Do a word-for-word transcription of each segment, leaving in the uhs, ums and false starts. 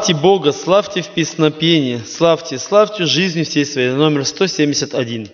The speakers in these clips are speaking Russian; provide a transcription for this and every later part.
Славьте Бога, славьте в песнопении, славьте, славьте жизнью всей своей. Номер сто семьдесят один.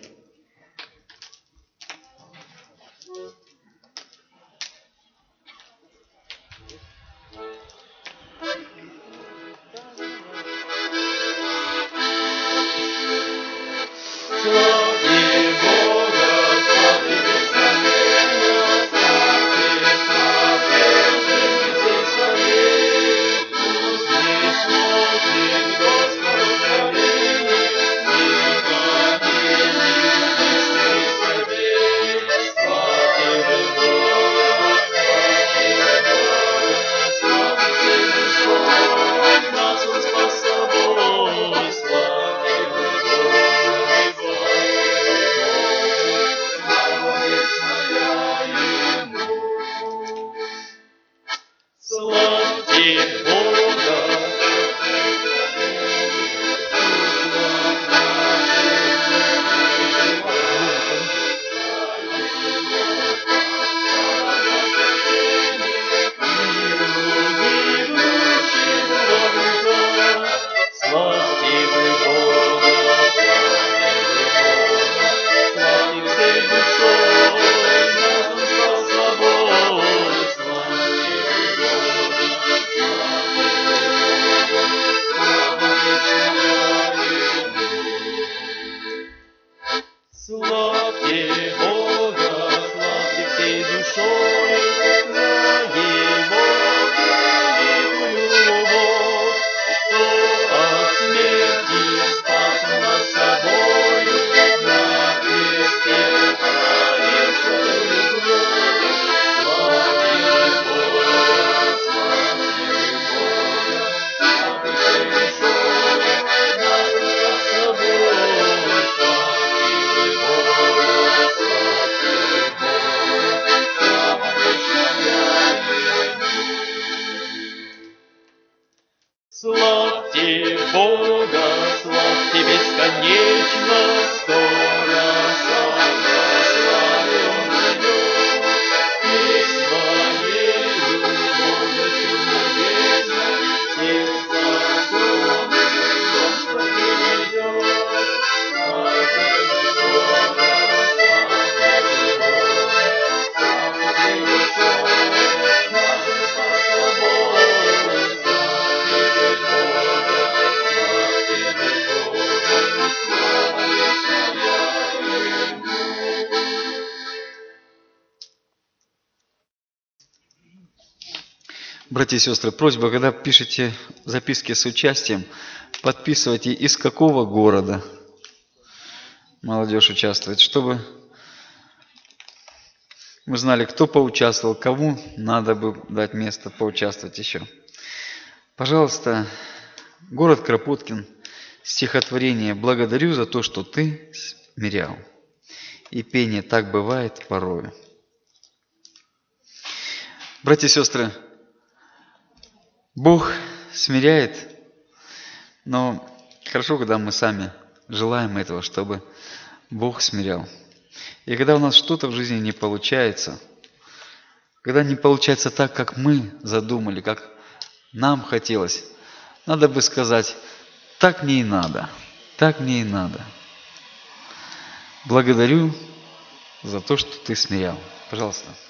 Славьте Бога, славьте бесконечно, скоро сам прославлен придет, и своей любовью небесной всех спасенных Господи ведет. Славьте Бога, славьте Бога, славьте душой нашим спасобой. Братья и сестры, просьба, когда пишете записки с участием, подписывайте, из какого города молодежь участвует, чтобы мы знали, кто поучаствовал, кому надо бы дать место поучаствовать еще. Пожалуйста, город Кропоткин, стихотворение «Благодарю за то, что ты смирял». И пение «Так бывает порою». Братья и сестры, Бог смиряет, но хорошо, когда мы сами желаем этого, чтобы Бог смирял. И когда у нас что-то в жизни не получается, когда не получается так, как мы задумали, как нам хотелось, надо бы сказать: так мне и надо, так мне и надо. Благодарю за то, что ты смирял. Пожалуйста.